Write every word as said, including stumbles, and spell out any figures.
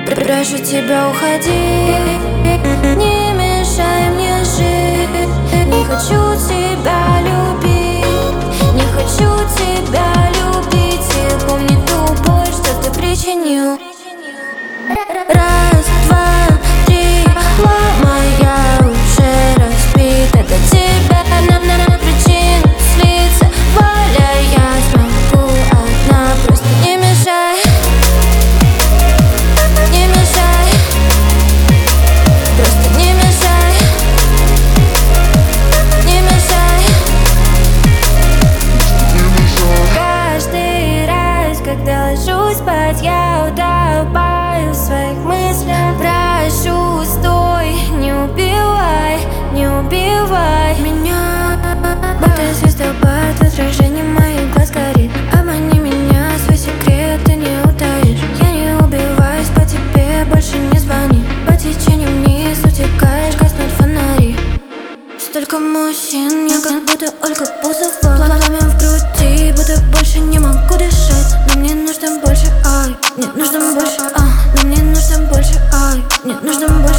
Прошу тебя, уходи, не мешай мне жить. Не хочу тебя любить, не хочу тебя любить. И помни ту боль, что ты причинил. Раз, два, три, мама, я уже разбита. До тебя нам на причину слиться. Воля, я смогу одна, просто не мешай. Не мешай, просто не мешай. Не мешай. Каждый раз, когда ложусь спать, я утопаю в своих мыслях. Прошу, стой, не убивай, не убивай меня. Будто звездопад, в отражении моих глаз горит. Обмани меня, свой секрет ты не утаишь. Я не убиваюсь по тебе, больше не звони. По течению вниз утекаешь, гаснут фонари. Столько мужчин, я как будто Ольга Бузова. Пламя в груди, будто больше не могу дышать. Но мне нужно больше, ай, мне нужно больше, а, но мне нужно больше, ай, мне нужно больше.